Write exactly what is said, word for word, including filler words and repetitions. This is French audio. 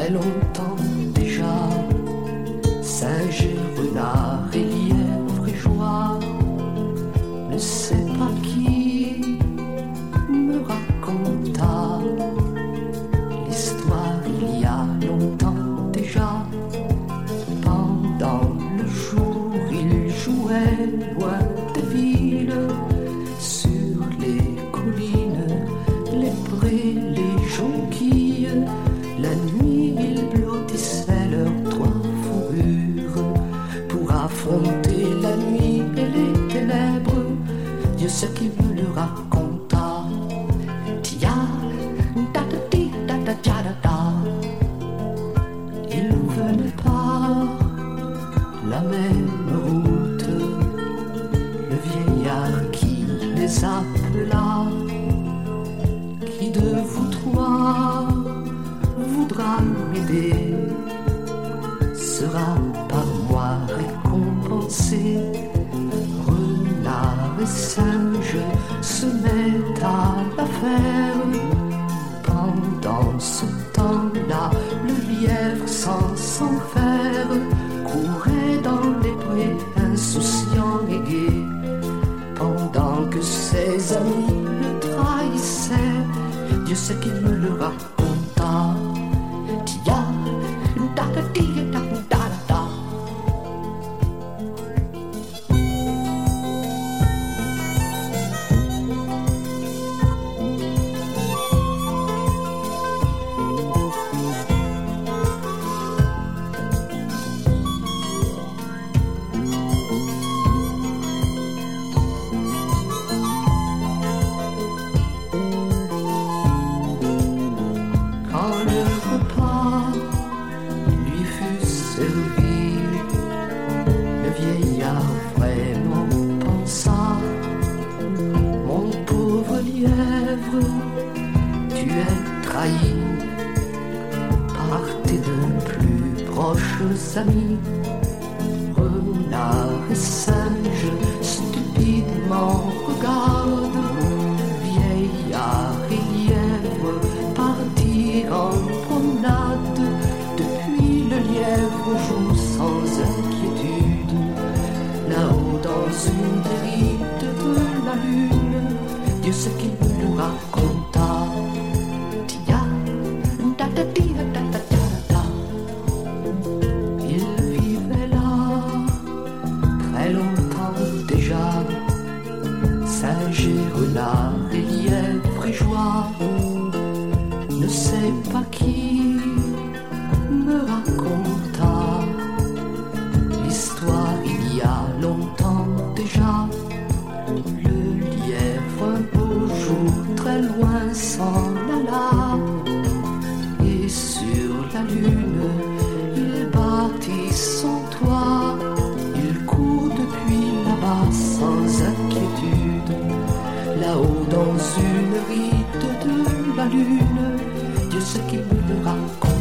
très longtemps déjà, singe et renard et lièvre et joie, ne sais pas qui me raconta l'histoire il y a longtemps déjà. Pendant le jour il jouait loin des villes, sur les collines, les prés, les jonquilles. La nuit ils blottissait leurs trois fourrures pour affronter la nuit et les ténèbres. Dieu ce qu'il me le raconta. Tia, da da di, da da da da da. Il venait par la même route, le vieillard qui les appela. Qui de vous trois voudra m'aider sera par moi récompensé. Renard et singe se mettent à la faire. Pendant ce temps-là, le lièvre sans s'en faire courait dans les prés insouciant et gai. Pendant que ses amis le trahissaient, Dieu sait qu'il me le raconta. Tia, da da di, da da da da. Quand le repas lui fut servi, le vieillard vraiment pensa: mon pauvre lièvre, tu es trahi par tes deux plus proches amis. Renard et singe stupidement regardent vieillard et lièvre partir en promenade. Depuis le lièvre joue sans inquiétude, là-haut dans une guérite de la lune. Dieu sait qu'il me le raconta. Tia, da da di, da da da da. Il vivait là très longtemps déjà, singe et renard et lièvre et joie. Ne sais pas qui me raconta l'histoire il y a longtemps déjà. Le lièvre un beau jour très loin s'en alla, et sur la lune il bâtit son toit. Il court depuis là-bas sans inquiétude, là-haut dans une ride de la lune. Dieu sait qu'il me le raconte.